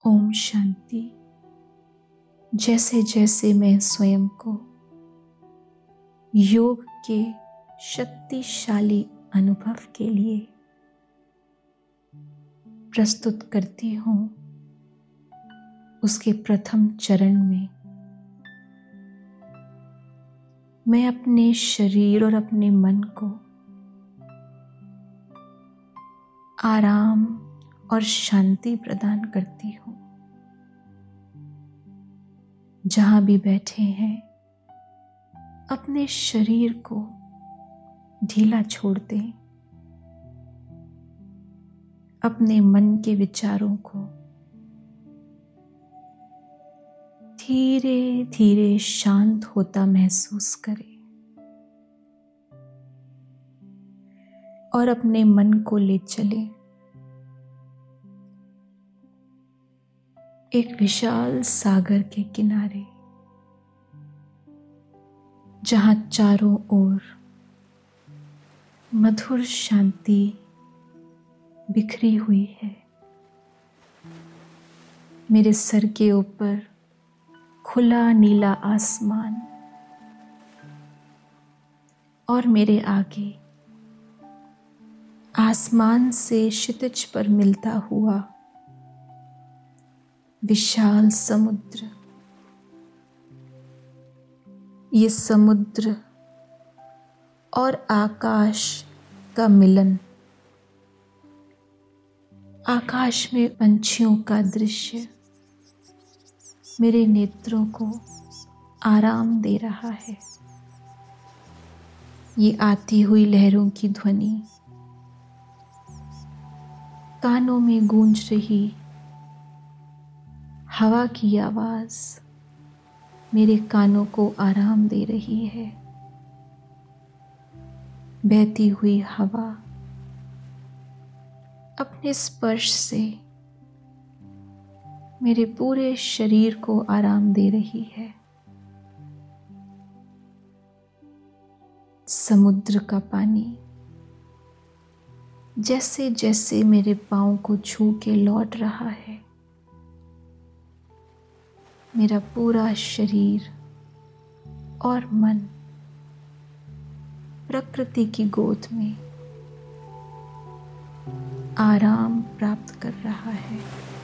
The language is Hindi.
ओम शांति। जैसे जैसे मैं स्वयं को योग के शक्तिशाली अनुभव के लिए प्रस्तुत करती हूँ, उसके प्रथम चरण में मैं अपने शरीर और अपने मन को आराम और शांति प्रदान करती हूँ। जहाँ भी बैठे हैं, अपने शरीर को ढीला छोड़ दें। अपने मन के विचारों को धीरे धीरे शांत होता महसूस करें और अपने मन को ले चलें एक विशाल सागर के किनारे, जहाँ चारों ओर मधुर शांति बिखरी हुई है। मेरे सर के ऊपर खुला नीला आसमान और मेरे आगे आसमान से क्षितिज पर मिलता हुआ विशाल समुद्र। ये समुद्र और आकाश का मिलन, आकाश में पंछियों का दृश्य मेरे नेत्रों को आराम दे रहा है। ये आती हुई लहरों की ध्वनि कानों में गूंज रही हवा की आवाज मेरे कानों को आराम दे रही है। बहती हुई हवा अपने स्पर्श से मेरे पूरे शरीर को आराम दे रही है। समुद्र का पानी जैसे जैसे मेरे पाँव को छू के लौट रहा है, मेरा पूरा शरीर और मन प्रकृति की गोद में आराम प्राप्त कर रहा है।